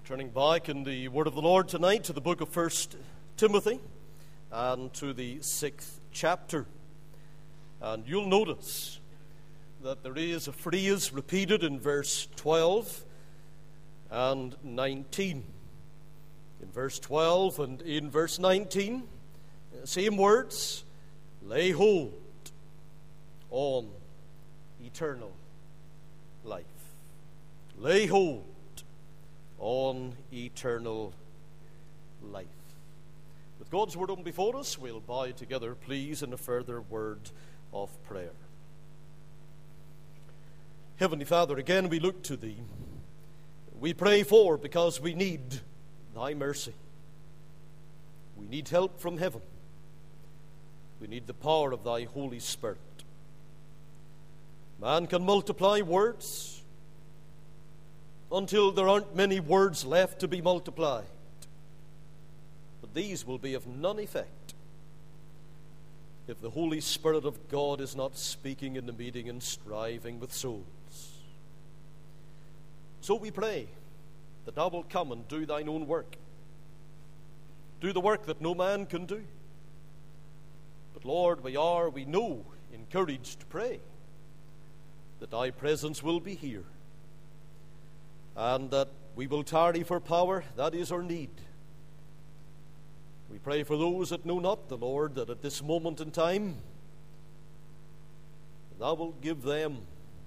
Turning back in the Word of the Lord tonight to the book of 1 Timothy and to the 6th chapter. And you'll notice that there is a phrase repeated in verse 12 and 19. In verse 12 and in verse 19, same words, lay hold on eternal life. Lay hold on eternal life. With God's word open before us, we'll bow together, please, in a further word of prayer. Heavenly Father, again we look to Thee. We pray for because we need Thy mercy. We need help from heaven. We need the power of Thy Holy Spirit. Man can multiply words until there aren't many words left to be multiplied. But these will be of none effect if the Holy Spirit of God is not speaking in the meeting and striving with souls. So we pray that Thou wilt come and do Thine own work. Do the work that no man can do. But Lord, we know, encouraged to pray that Thy presence will be here, and that we will tarry for power. That is our need. We pray for those that know not the Lord, that at this moment in time Thou wilt give them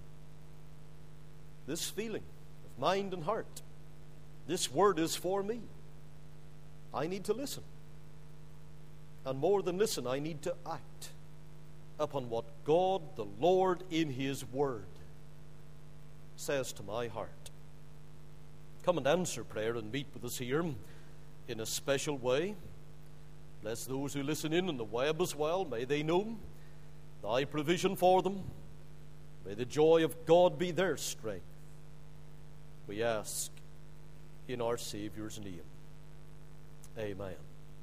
this feeling of mind and heart. This word is for me. I need to listen. And more than listen, I need to act upon what God, the Lord, in His word says to my heart. Come and answer prayer and meet with us here in a special way. Bless those who listen in on the web as well. May they know Thy provision for them. May the joy of God be their strength. We ask in our Savior's name. Amen.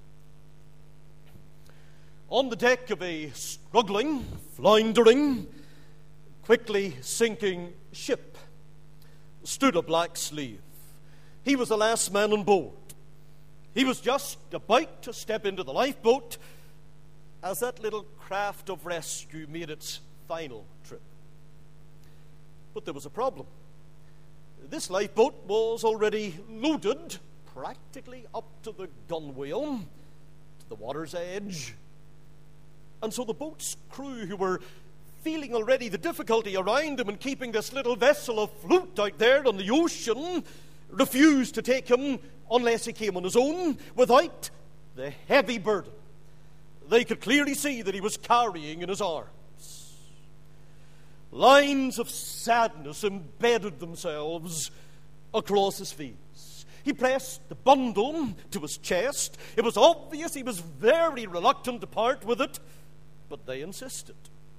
On the deck of a struggling, floundering, quickly sinking ship stood a black slave. He was the last man on board. He was just about to step into the lifeboat as that little craft of rescue made its final trip. But there was a problem. This lifeboat was already loaded practically up to the gunwale, to the water's edge. And so the boat's crew, who were feeling already the difficulty around them in keeping this little vessel afloat out there on the ocean, refused to take him unless he came on his own without the heavy burden they could clearly see that he was carrying in his arms. Lines of sadness embedded themselves across his face. He pressed the bundle to his chest. It was obvious he was very reluctant to part with it, but they insisted.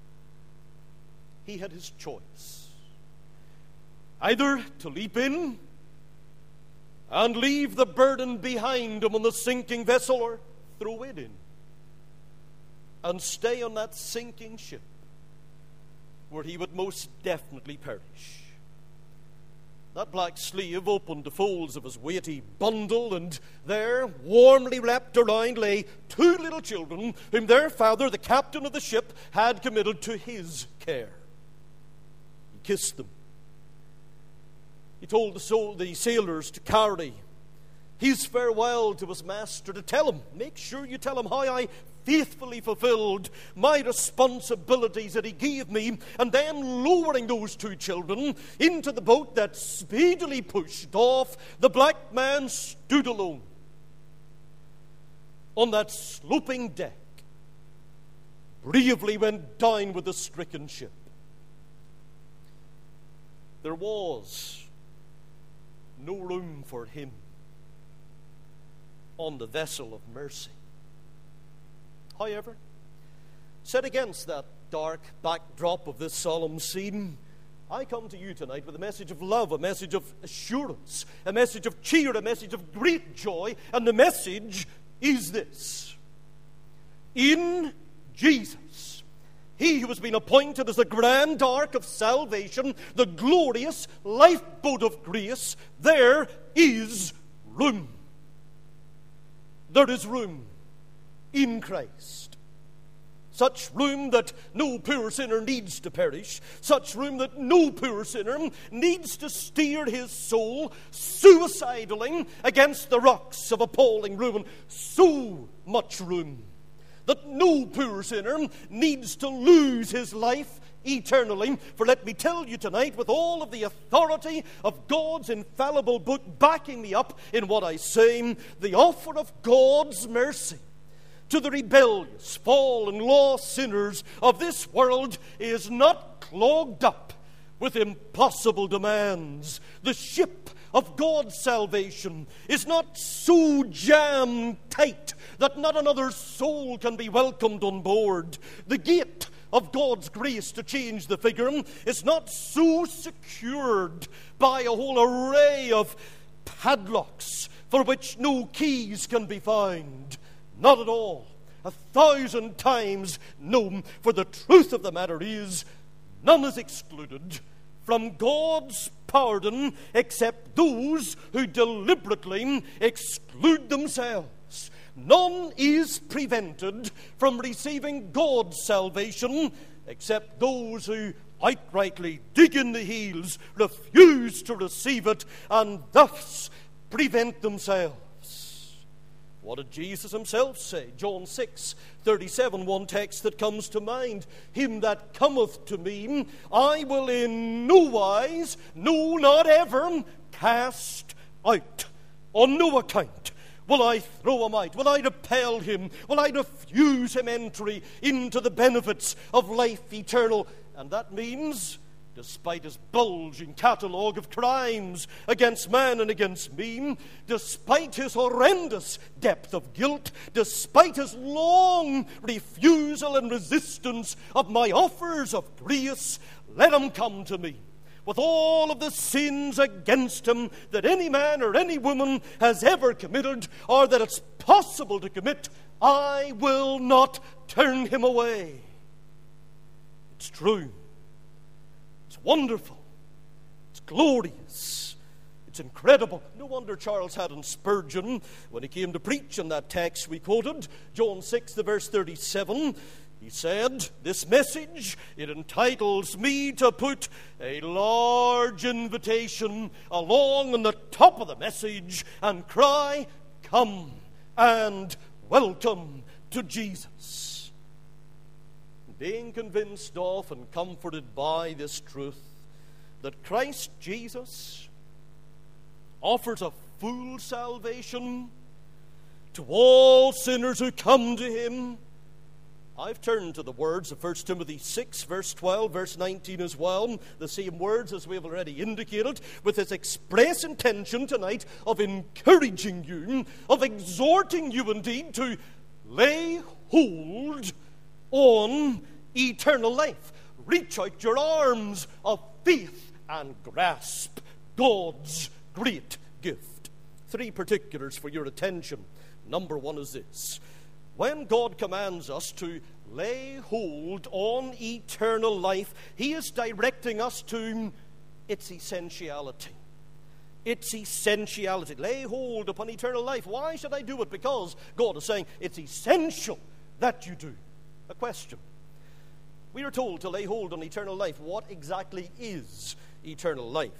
He had his choice. Either to leap in and leave the burden behind him on the sinking vessel, or throw it in and stay on that sinking ship where he would most definitely perish. That black slave opened the folds of his weighty bundle, and there, warmly wrapped around, lay two little children whom their father, the captain of the ship, had committed to his care. He kissed them. He told the sailors to carry his farewell to his master, to tell him, make sure you tell him how I faithfully fulfilled my responsibilities that he gave me. And then, lowering those two children into the boat that speedily pushed off, the black man stood alone on that sloping deck, bravely went down with the stricken ship. There was no room for him on the vessel of mercy. However, set against that dark backdrop of this solemn scene, I come to you tonight with a message of love, a message of assurance, a message of cheer, a message of great joy, and the message is this: in Jesus, He who has been appointed as the grand ark of salvation, the glorious lifeboat of grace, there is room. There is room in Christ. Such room that no poor sinner needs to perish. Such room that no poor sinner needs to steer his soul suicidally against the rocks of appalling ruin. So much room that no poor sinner needs to lose his life eternally. For let me tell you tonight, with all of the authority of God's infallible book backing me up in what I say, the offer of God's mercy to the rebellious, fallen, lost sinners of this world is not clogged up with impossible demands. The ship of God's salvation is not so jammed tight that not another soul can be welcomed on board. The gate of God's grace to change the figure is not so secured by a whole array of padlocks for which no keys can be found. Not at all. 1,000 times no. For the truth of the matter is, none is excluded from God's pardon except those who deliberately exclude themselves. None is prevented from receiving God's salvation except those who outrightly dig in the heels, refuse to receive it, and thus prevent themselves. What did Jesus himself say? John 6:37, one text that comes to mind. Him that cometh to me, I will in no wise, no, not ever, cast out. On no account will I throw him out. Will I repel him? Will I refuse him entry into the benefits of life eternal? And that means, despite his bulging catalogue of crimes against man and against me, despite his horrendous depth of guilt, despite his long refusal and resistance of my offers of grace, let him come to me with all of the sins against him that any man or any woman has ever committed or that it's possible to commit. I will not turn him away. It's true. It's wonderful. It's glorious. It's incredible. No wonder Charles Haddon Spurgeon, when he came to preach on that text we quoted, John 6, the verse 37, he said, this message, it entitles me to put a large invitation along on the top of the message and cry, come and welcome to Jesus. Being convinced of and comforted by this truth that Christ Jesus offers a full salvation to all sinners who come to him, I've turned to the words of 1 Timothy 6, verse 12, verse 19 as well, the same words as we have already indicated, with this express intention tonight of encouraging you, of exhorting you indeed to lay hold on eternal life. Reach out your arms of faith and grasp God's great gift. 3 particulars for your attention. Number 1 is this. When God commands us to lay hold on eternal life, he is directing us to its essentiality. Its essentiality. Lay hold upon eternal life. Why should I do it? Because God is saying it's essential that you do. A question. We are told to lay hold on eternal life. What exactly is eternal life?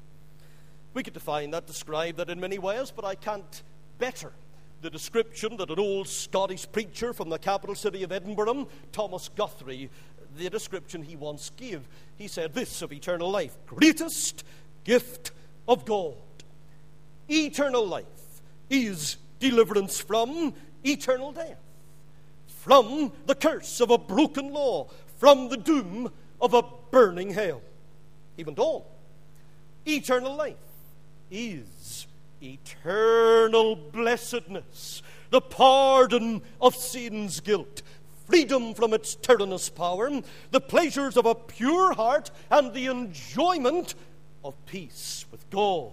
We could define that, describe that in many ways, but I can't better the description that an old Scottish preacher from the capital city of Edinburgh, Thomas Guthrie, the description he once gave. He said this of eternal life: greatest gift of God. Eternal life is deliverance from eternal death, from the curse of a broken law, from the doom of a burning hell. He went on. Eternal life is eternal blessedness, the pardon of sin's guilt, freedom from its tyrannous power, the pleasures of a pure heart, and the enjoyment of peace with God.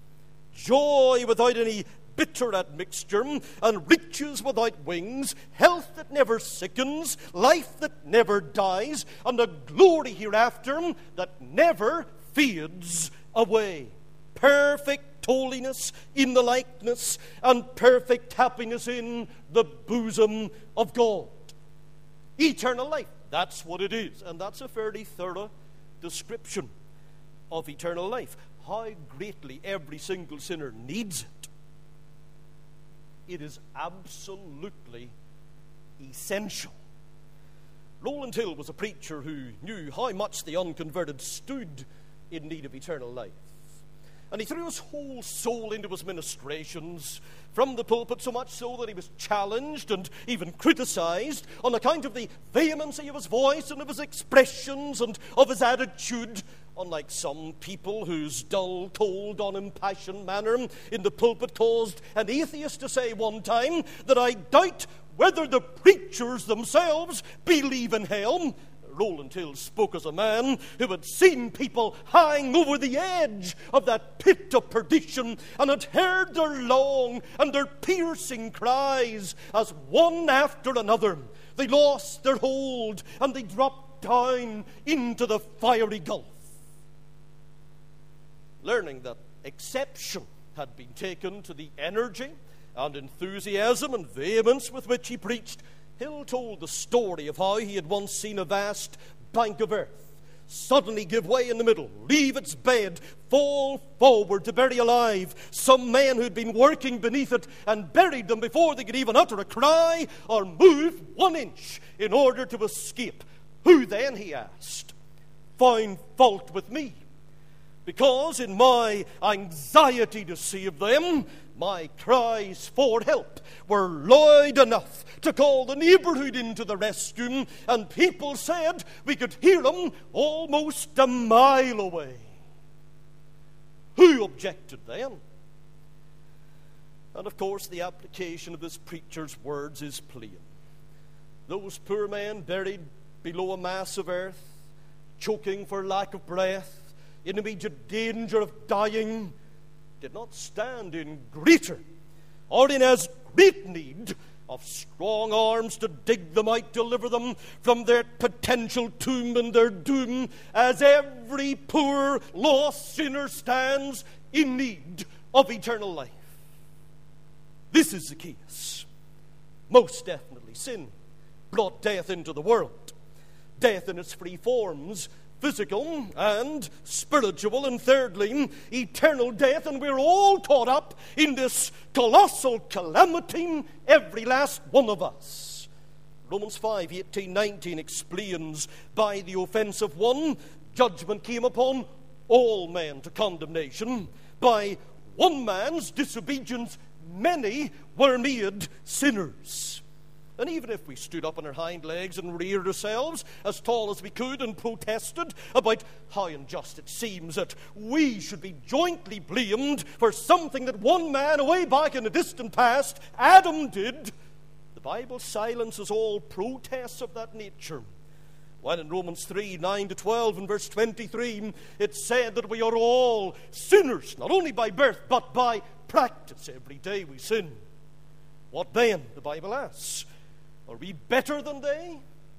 Joy without any bitter admixture, and riches without wings, health that never sickens, life that never dies, and a glory hereafter that never fades away. Perfect perfect holiness in the likeness and perfect happiness in the bosom of God. Eternal life, that's what it is. And that's a fairly thorough description of eternal life. How greatly every single sinner needs it. It is absolutely essential. Rowland Hill was a preacher who knew how much the unconverted stood in need of eternal life. And he threw his whole soul into his ministrations from the pulpit, so much so that he was challenged and even criticized on account of the vehemency of his voice and of his expressions and of his attitude, unlike some people whose dull, cold, unimpassioned manner in the pulpit caused an atheist to say one time that I doubt whether the preachers themselves believe in hell. Rowland Hill spoke as a man who had seen people hang over the edge of that pit of perdition and had heard their long and their piercing cries as one after another they lost their hold and they dropped down into the fiery gulf. Learning that exception had been taken to the energy and enthusiasm and vehemence with which he preached, Hill told the story of how he had once seen a vast bank of earth suddenly give way in the middle, leave its bed, fall forward to bury alive some men who had been working beneath it, and buried them before they could even utter a cry or move 1 inch in order to escape. Who then, he asked, found fault with me? Because in my anxiety to save them, my cries for help were loud enough to call the neighborhood into the rescue, and people said we could hear them almost a mile away. Who objected then? And of course, the application of this preacher's words is plain. Those poor men buried below a mass of earth, choking for lack of breath, in immediate danger of dying, did not stand in greater or in as great need of strong arms to dig them out, deliver them from their potential tomb and their doom, as every poor lost sinner stands in need of eternal life. This is the case. Most definitely, sin brought death into the world. Death in its three forms: physical and spiritual, and thirdly, eternal death. And we're all caught up in this colossal calamity, every last one of us. Romans 5:18-19 explains, by the offense of one, judgment came upon all men to condemnation. By one man's disobedience, many were made sinners. And even if we stood up on our hind legs and reared ourselves as tall as we could and protested about how unjust it seems that we should be jointly blamed for something that one man away back in the distant past, Adam, did, the Bible silences all protests of that nature. While in Romans 3:9-12 and verse 23, it said that we are all sinners, not only by birth, but by practice. Every day we sin. What then, the Bible asks? Are we better than they?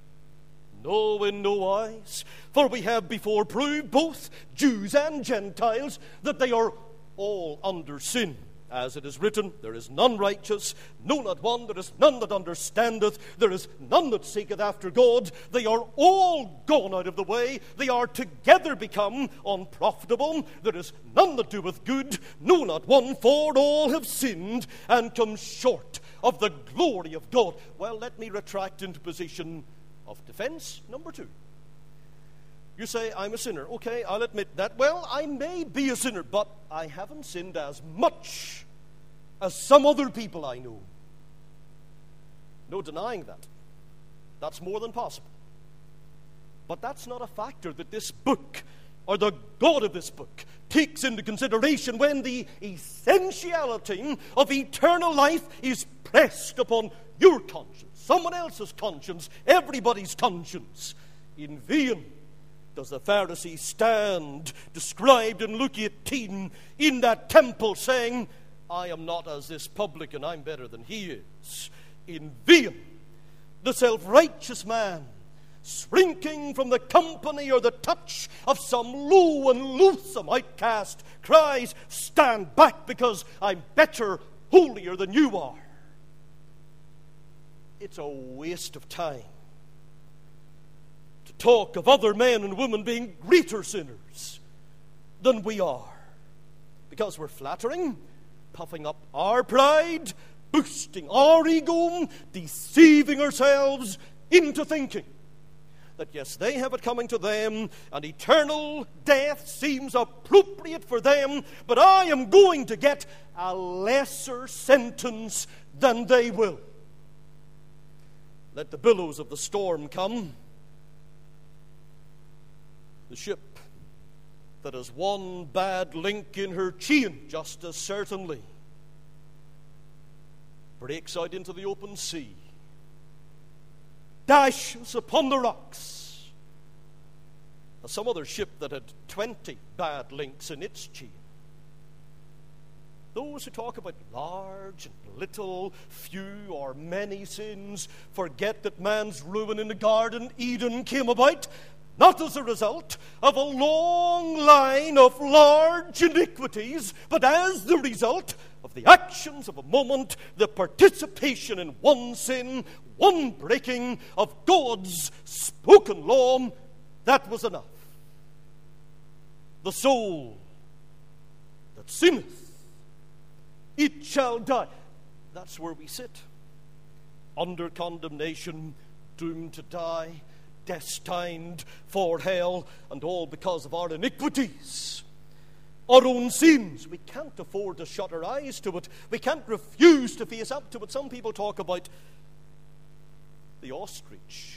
No, in no wise. For we have before proved, both Jews and Gentiles, that they are all under sin. As it is written, there is none righteous, no, not one. There is none that understandeth. There is none that seeketh after God. They are all gone out of the way. They are together become unprofitable. There is none that doeth good, no, not one. For all have sinned and come short of the glory of God. Well, let me retract into position of defense number 2. You say, I'm a sinner. Okay, I'll admit that. Well, I may be a sinner, but I haven't sinned as much as some other people I know. No denying that. That's more than possible. But that's not a factor that this book, or the God of this book, takes into consideration when the essentiality of eternal life is pressed upon your conscience, someone else's conscience, everybody's conscience. In vain does the Pharisee stand, described in Luke 18, in that temple, saying, I am not as this publican, I'm better than he is. In vain the self-righteous man shrinking from the company or the touch of some low and loathsome outcast, cries, "Stand back, because I'm better, holier than you are." It's a waste of time to talk of other men and women being greater sinners than we are, because we're flattering, puffing up our pride, boosting our ego, deceiving ourselves into thinking that yes, they have it coming to them, and eternal death seems appropriate for them, but I am going to get a lesser sentence than they will. Let the billows of the storm come. The ship that has one bad link in her chain just as certainly breaks out into the open sea, dashes upon the rocks, as some other ship that had 20 bad links in its chain. Those who talk about large and little, few or many sins, forget that man's ruin in the Garden Eden came about not as a result of a long line of large iniquities, but as the result of the actions of a moment, the participation in one sin, one breaking of God's spoken law. That was enough. The soul that sinneth, it shall die. That's where we sit, under condemnation, doomed to die, destined for hell, and all because of our iniquities, our own sins. We can't afford to shut our eyes to it. We can't refuse to face up to it. Some people talk about the ostrich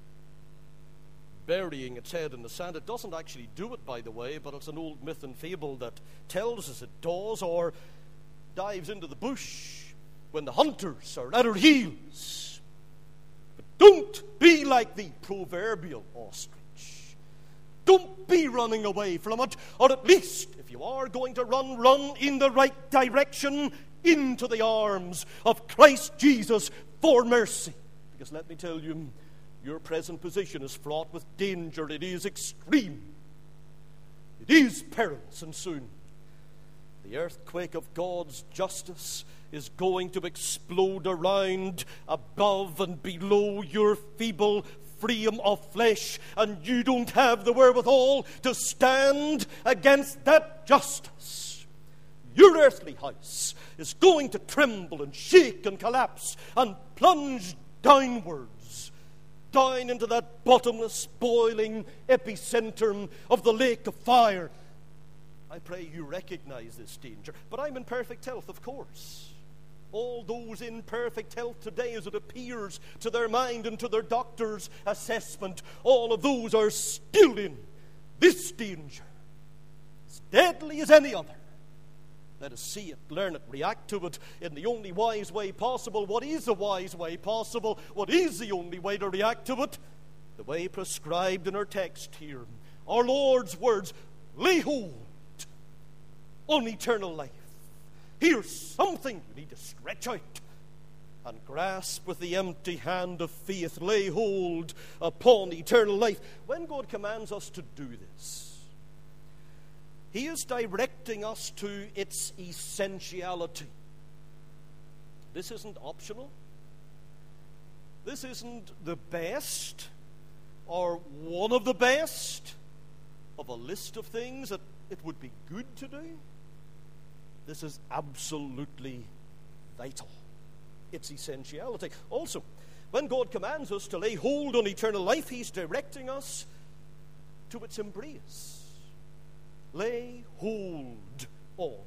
burying its head in the sand. It doesn't actually do it, by the way, but it's an old myth and fable that tells us it does, or dives into the bush when the hunters are at her heels. But don't be like the proverbial ostrich. Don't be running away from it, or at least, if you are going to run in the right direction, into the arms of Christ Jesus for mercy. Because let me tell you, your present position is fraught with danger. It is extreme. It is perilous, and soon the earthquake of God's justice is going to explode around, above and below your feeble frame of flesh, and you don't have the wherewithal to stand against that justice. Your earthly house is going to tremble and shake and collapse and plunge downwards, down into that bottomless, boiling epicenter of the lake of fire. I pray you recognize this danger. But I'm in perfect health, of course. All those in perfect health today, as it appears to their mind and to their doctor's assessment, all of those are still in this danger, as deadly as any other. Let us see it, learn it, react to it in the only wise way possible. What is the wise way possible? What is the only way to react to it? The way prescribed in our text here. Our Lord's words, lay hold on eternal life. Here's something you need to stretch out and grasp with the empty hand of faith. Lay hold upon eternal life. When God commands us to do this, He is directing us to its essentiality. This isn't optional. This isn't the best or one of the best of a list of things that it would be good to do. This is absolutely vital. Its essentiality. Also, when God commands us to lay hold on eternal life, He's directing us to its embrace. Lay hold on.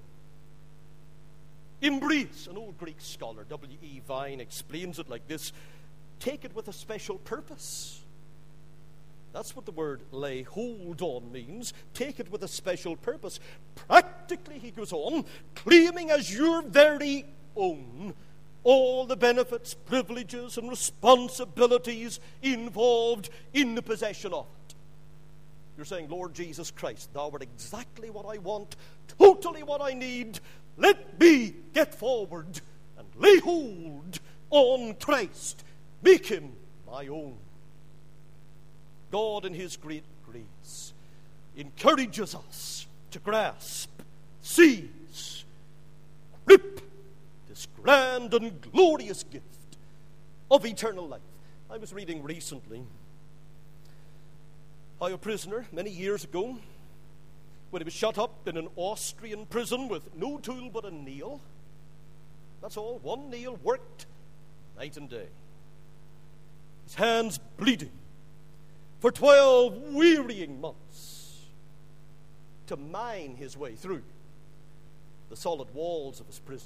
Embrace. An old Greek scholar, W.E. Vine, explains it like this: take it with a special purpose. That's what the word lay hold on means. Take it with a special purpose. Practically, he goes on, claiming as your very own all the benefits, privileges, and responsibilities involved in the possession of it. You're saying, Lord Jesus Christ, thou art exactly what I want, totally what I need. Let me get forward and lay hold on Christ. Make Him my own. God in his great grace encourages us to grasp, seize, grip this grand and glorious gift of eternal life. I was reading recently how a prisoner many years ago, when he was shut up in an Austrian prison with no tool but a nail, that's all, one nail, worked night and day, his hands bleeding for 12 wearying months to mine his way through the solid walls of his prison,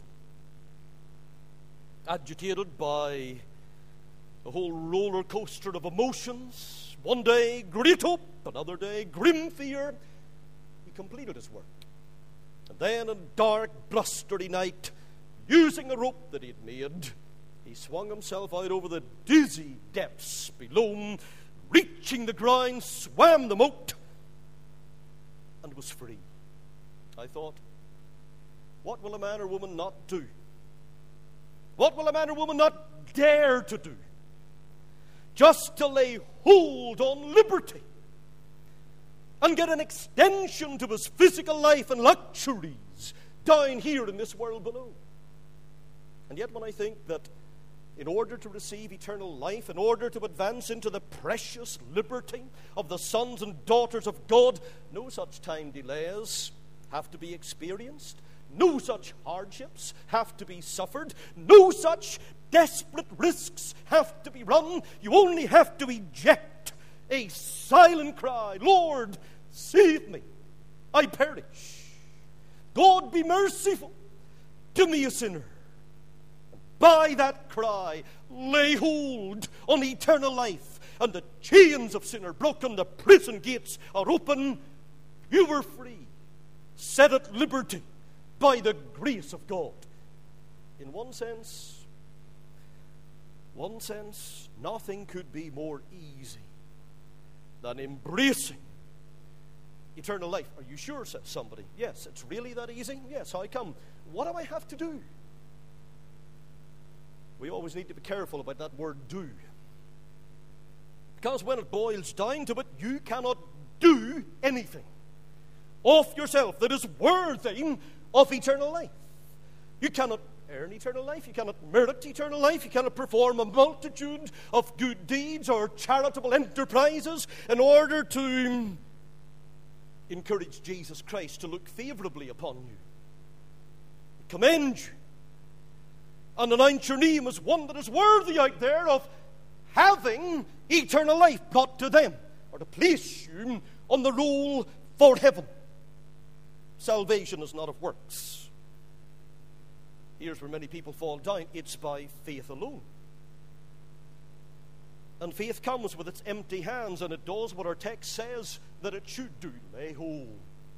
agitated by a whole roller coaster of emotions. One day great hope, another day grim fear. He completed his work, and then on a dark blustery night, using a rope that he had made, he swung himself out over the dizzy depths below, reaching the ground, swam the moat, and was free. I thought, what will a man or woman not do? What will a man or woman not dare to do just to lay hold on liberty and get an extension to his physical life and luxuries down here in this world below? And yet when I think that in order to receive eternal life, in order to advance into the precious liberty of the sons and daughters of God, no such time delays have to be experienced. No such hardships have to be suffered. No such desperate risks have to be run. You only have to eject a silent cry, Lord, save me, I perish. God, be merciful to me, a sinner. By that cry, lay hold on eternal life, and the chains of sin are broken, the prison gates are open. You were free, set at liberty by the grace of God. In one sense, nothing could be more easy than embracing eternal life. Are you sure, says somebody? Yes, it's really that easy? Yes, how come? What do I have to do? We always need to be careful about that word do. Because when it boils down to it, you cannot do anything of yourself that is worthy of eternal life. You cannot earn eternal life. You cannot merit eternal life. You cannot perform a multitude of good deeds or charitable enterprises in order to encourage Jesus Christ to look favorably upon you, commend you, and announce your name as one that is worthy out there of having eternal life brought to them, or to place you on the roll for heaven. Salvation is not of works. Here's where many people fall down. It's by faith alone. And faith comes with its empty hands, and it does what our text says that it should do: lay hold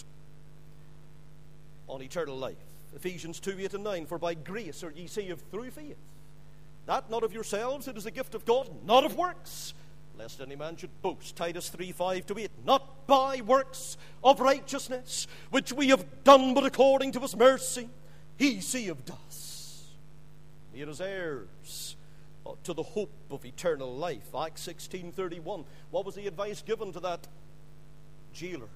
on eternal life. Ephesians 2:8-9, for by grace are ye saved through faith, that not of yourselves, it is the gift of God, not of works, lest any man should boast. Titus 3:5-8, not by works of righteousness, which we have done, but according to his mercy, he saved us. Made us heirs to the hope of eternal life. Acts 16:31, what was the advice given to that jailer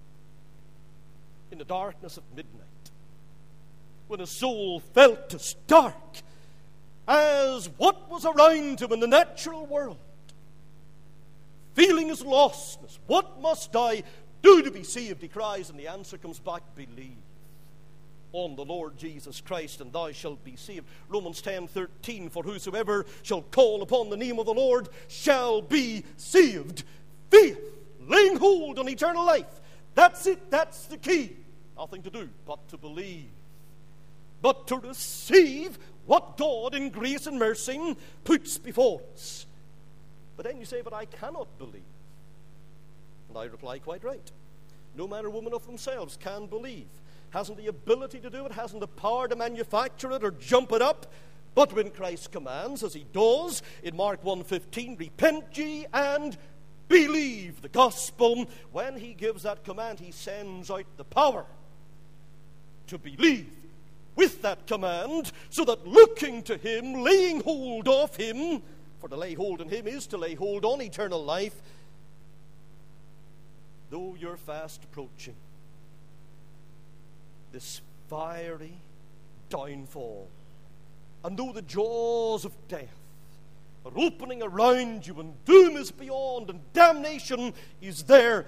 in the darkness of midnight, when his soul felt as dark as what was around him in the natural world, feeling his lostness? What must I do to be saved? He cries, and the answer comes back: believe on the Lord Jesus Christ, and thou shalt be saved. Romans 10:13, for whosoever shall call upon the name of the Lord shall be saved. Faith, laying hold on eternal life, that's it, that's the key. Nothing to do but to believe, but to receive what God in grace and mercy puts before us. But then you say, but I cannot believe. And I reply, quite right. No man or woman of themselves can believe, hasn't the ability to do it, hasn't the power to manufacture it or jump it up. But when Christ commands, as he does in Mark 1:15, repent ye and believe the gospel, when he gives that command, he sends out the power to believe with that command, so that looking to him, laying hold of him, for to lay hold on him is to lay hold on eternal life, though you're fast approaching this fiery downfall, and though the jaws of death are opening around you, and doom is beyond, and damnation is there,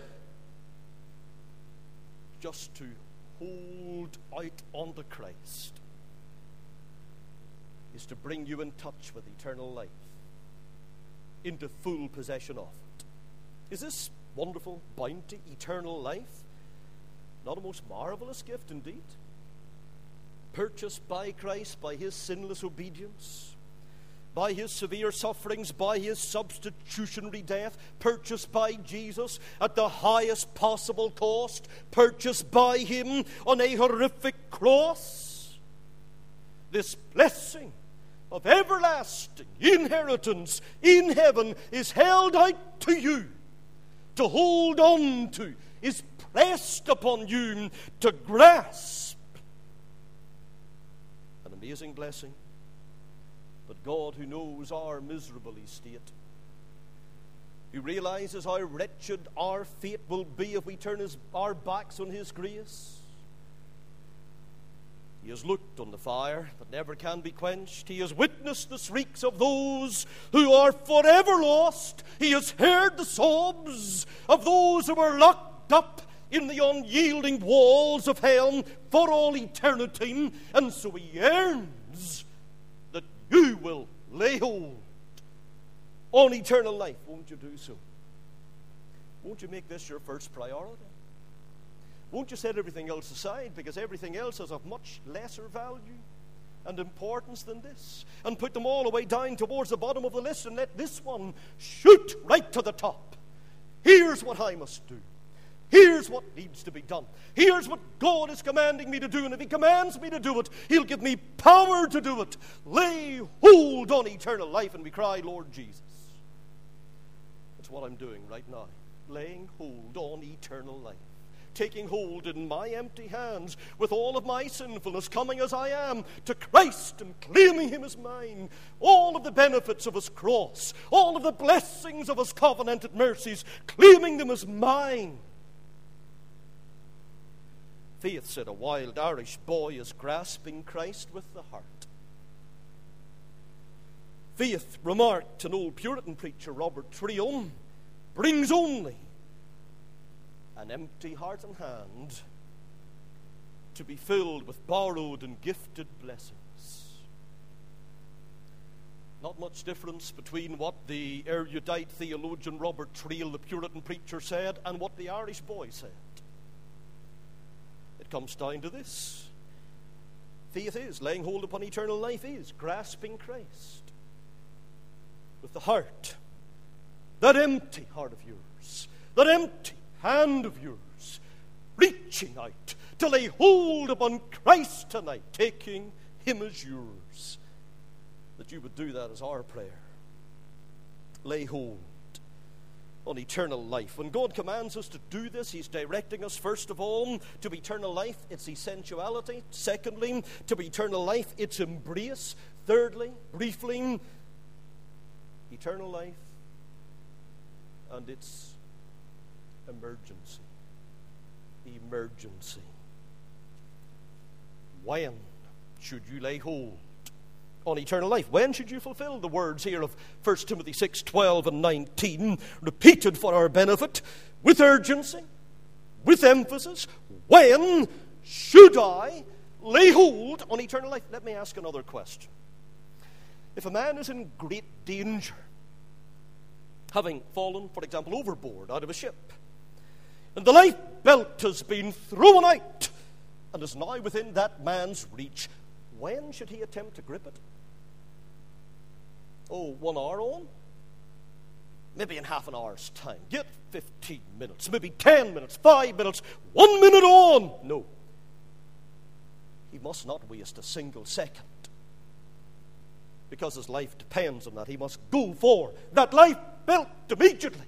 just to hold out onto Christ is to bring you in touch with eternal life, into full possession of it. Is this wonderful bounty, eternal life, not a most marvelous gift indeed? Purchased by Christ, by his sinless obedience, by his severe sufferings, by his substitutionary death, purchased by Jesus at the highest possible cost, purchased by him on a horrific cross. This blessing of everlasting inheritance in heaven is held out to you, to hold on to, is pressed upon you to grasp. An amazing blessing. But God, who knows our miserable estate, who realizes how wretched our fate will be if we turn our backs on his grace, he has looked on the fire that never can be quenched. He has witnessed the shrieks of those who are forever lost. He has heard the sobs of those who are locked up in the unyielding walls of hell for all eternity. And so he yearns that you will lay hold on eternal life. Won't you do so? Won't you make this your first priority? Won't you set everything else aside, because everything else is of much lesser value and importance than this, and put them all the way down towards the bottom of the list, and let this one shoot right to the top? Here's what I must do. Here's what needs to be done. Here's what God is commanding me to do, and if he commands me to do it, he'll give me power to do it. Lay hold on eternal life. And we cry, Lord Jesus. That's what I'm doing right now. Laying hold on eternal life. Taking hold in my empty hands, with all of my sinfulness, coming as I am to Christ and claiming him as mine. All of the benefits of his cross, all of the blessings of his covenanted mercies, claiming them as mine. Faith, said a wild Irish boy, is grasping Christ with the heart. Faith, remarked an old Puritan preacher, Robert Trio, brings only an empty heart and hand to be filled with borrowed and gifted blessings. Not much difference between what the erudite theologian Robert Trio, the Puritan preacher, said, and what the Irish boy said. It comes down to this. Faith is, laying hold upon eternal life is, grasping Christ with the heart, that empty heart of yours, that empty hand of yours, reaching out to lay hold upon Christ tonight, taking him as yours. That you would do that as our prayer. Lay hold on eternal life. When God commands us to do this, he's directing us first of all to eternal life, its essentiality. Secondly, to eternal life, its embrace. Thirdly, briefly, eternal life and its emergency. Emergency. When should you lay hold on eternal life? When should you fulfill the words here of 1 Timothy 6:12 and 19, repeated for our benefit, with urgency, with emphasis? When should I lay hold on eternal life? Let me ask another question. If a man is in great danger, having fallen, for example, overboard out of a ship, and the life belt has been thrown out and is now within that man's reach, when should he attempt to grip it? Oh, 1 hour on? Maybe in half an hour's time. Get 15 minutes, maybe 10 minutes, 5 minutes, 1 minute on. No. He must not waste a single second, because his life depends on that. He must go for that life belt immediately.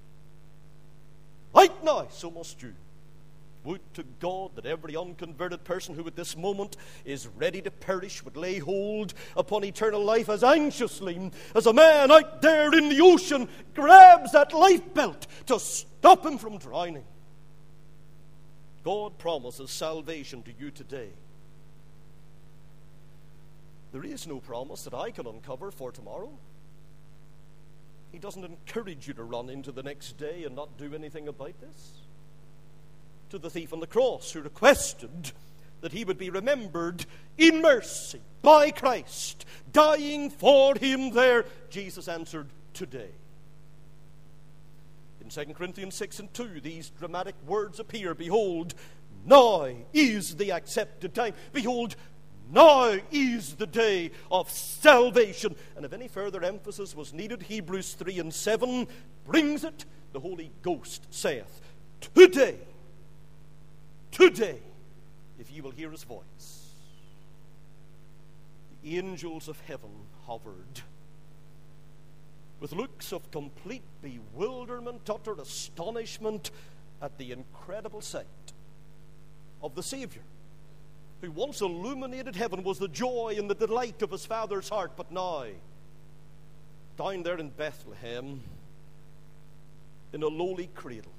Right now, so must you. Would to God that every unconverted person who at this moment is ready to perish would lay hold upon eternal life as anxiously as a man out there in the ocean grabs that life belt to stop him from drowning. God promises salvation to you today. There is no promise that I can uncover for tomorrow. He doesn't encourage you to run into the next day and not do anything about this. To the thief on the cross who requested that he would be remembered in mercy by Christ, dying for him there, Jesus answered, today. In 2 Corinthians 6 and 2, these dramatic words appear. Behold, now is the accepted time. Behold, now is the day of salvation. And if any further emphasis was needed, Hebrews 3 and 7 brings it. The Holy Ghost saith, today, if ye will hear his voice. The angels of heaven hovered with looks of complete bewilderment, utter astonishment at the incredible sight of the Savior, who once illuminated heaven, was the joy and the delight of his Father's heart, but now, down there in Bethlehem, in a lowly cradle.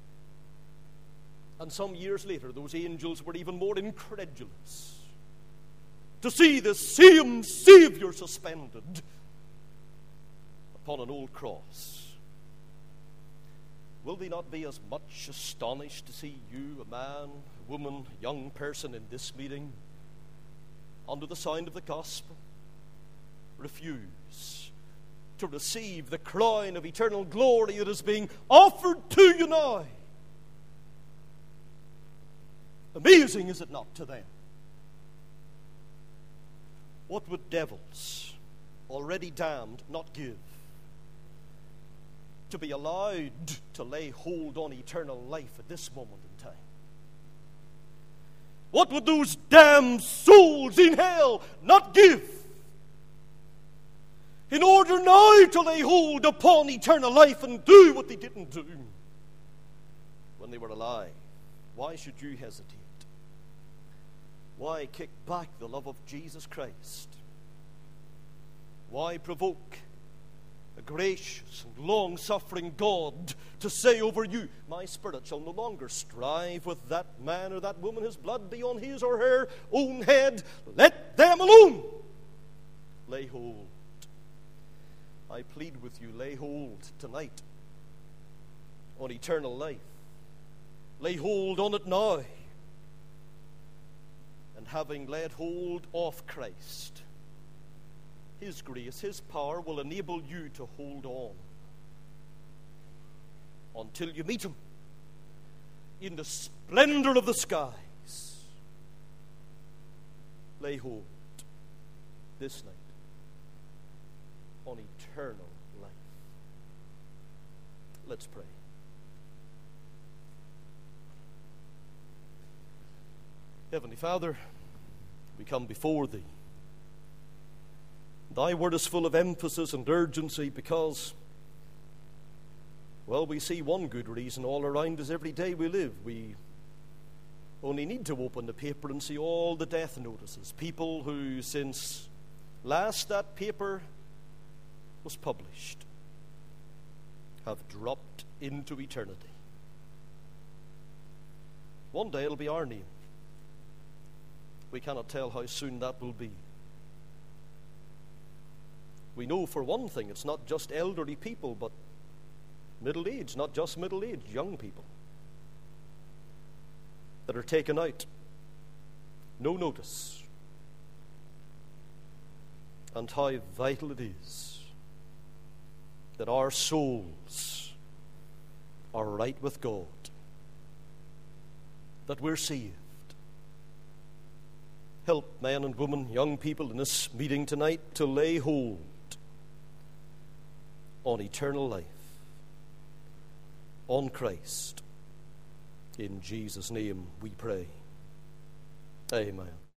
And some years later, those angels were even more incredulous to see the same Savior suspended upon an old cross. Will they not be as much astonished to see you, a man, a woman, a young person in this meeting, under the sound of the gospel, refuse to receive the crown of eternal glory that is being offered to you now? Amazing, is it not, to them? What would devils, already damned, not give to be allowed to lay hold on eternal life at this moment in time? What would those damned souls in hell not give in order now to lay hold upon eternal life and do what they didn't do when they were alive? Why should you hesitate? Why kick back the love of Jesus Christ? Why provoke a gracious and long-suffering God to say over you, my spirit shall no longer strive with that man or that woman, his blood be on his or her own head. Let them alone. Lay hold. I plead with you, lay hold tonight on eternal life. Lay hold on it now. And having laid hold of Christ, his grace, his power will enable you to hold on until you meet him in the splendor of the skies. Lay hold this night on eternal life. Let's pray. Heavenly Father, we come before Thee. Thy word is full of emphasis and urgency because, well, we see one good reason all around us every day we live. We only need to open the paper and see all the death notices. People who, since last that paper was published, have dropped into eternity. One day it'll be our name. We cannot tell how soon that will be. We know for one thing, it's not just elderly people, but middle-aged, not just middle-aged, young people that are taken out. No notice. And how vital it is that our souls are right with God, that we're saved. Help men and women, young people in this meeting tonight to lay hold on eternal life, on Christ. In Jesus' name we pray. Amen.